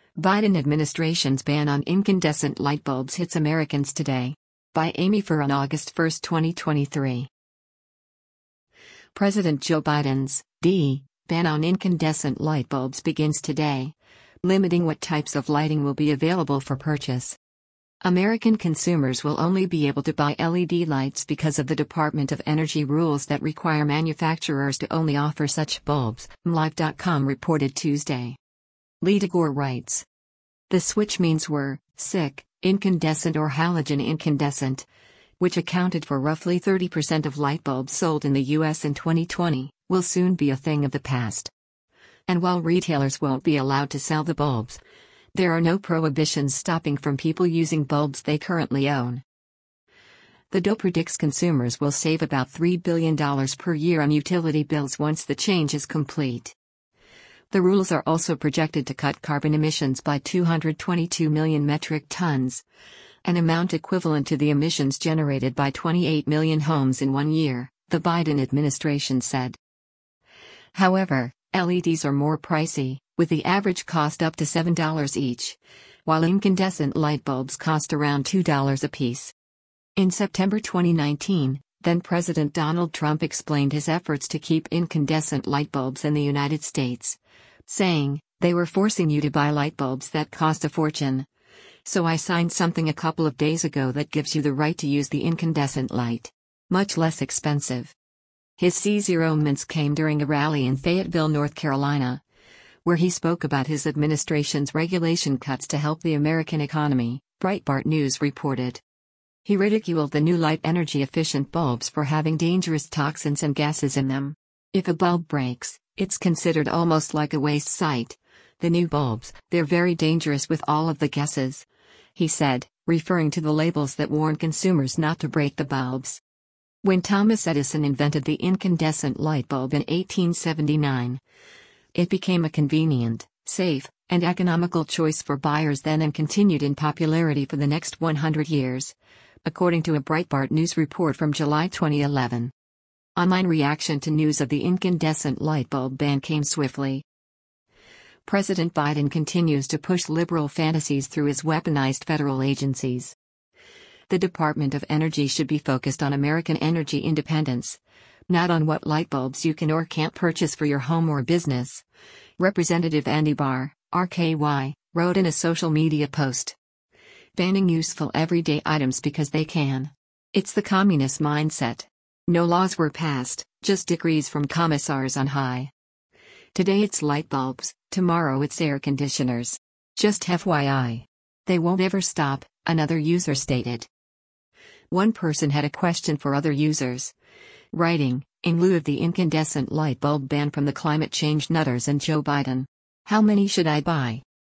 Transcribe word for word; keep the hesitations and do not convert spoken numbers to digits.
Biden administration's ban on incandescent light bulbs hits Americans today. By Amy Fur on August first, twenty twenty-three. President Joe Biden's D. ban on incandescent light bulbs begins today, limiting what types of lighting will be available for purchase. American consumers will only be able to buy L E D lights because of the Department of Energy rules that require manufacturers to only offer such bulbs, M Live dot com reported Tuesday. Lee DeGore writes. The switch means we're sick, incandescent or halogen incandescent, which accounted for roughly thirty percent of light bulbs sold in the U S in twenty twenty, will soon be a thing of the past. And while retailers won't be allowed to sell the bulbs, there are no prohibitions stopping from people using bulbs they currently own. The D O E predicts consumers will save about three billion dollars per year on utility bills once the change is complete. The rules are also projected to cut carbon emissions by two hundred twenty-two million metric tons, an amount equivalent to the emissions generated by twenty-eight million homes in one year, the Biden administration said. However, L E Ds are more pricey, with the average cost up to seven dollars each, while incandescent light bulbs cost around two dollars apiece. In September twenty nineteen, then-President Donald Trump explained his efforts to keep incandescent light bulbs in the United States, saying, "They were forcing you to buy light bulbs that cost a fortune. So I signed something a couple of days ago that gives you the right to use the incandescent light. Much less expensive." His C-zero moments came during a rally in Fayetteville, North Carolina, where he spoke about his administration's regulation cuts to help the American economy, Breitbart News reported. He ridiculed the new light energy-efficient bulbs for having dangerous toxins and gases in them. If a bulb breaks, it's considered almost like a waste site. The new bulbs, they're very dangerous with all of the gases, he said, referring to the labels that warn consumers not to break the bulbs. When Thomas Edison invented the incandescent light bulb in eighteen seventy-nine, it became a convenient, safe, and economical choice for buyers then and continued in popularity for the next one hundred years, according to a Breitbart News report from July twenty eleven. Online reaction to news of the incandescent light bulb ban came swiftly. President Biden continues to push liberal fantasies through his weaponized federal agencies. The Department of Energy should be focused on American energy independence, not on what light bulbs you can or can't purchase for your home or business, Representative Andy Barr, R K Y, wrote in a social media post. Banning useful everyday items because they can. It's the communist mindset. No laws were passed, just decrees from commissars on high. Today it's light bulbs, tomorrow it's air conditioners. Just F Y I. They won't ever stop, another user stated. One person had a question for other users, writing, in lieu of the incandescent light bulb ban from the climate change nutters and Joe Biden, how many should I buy?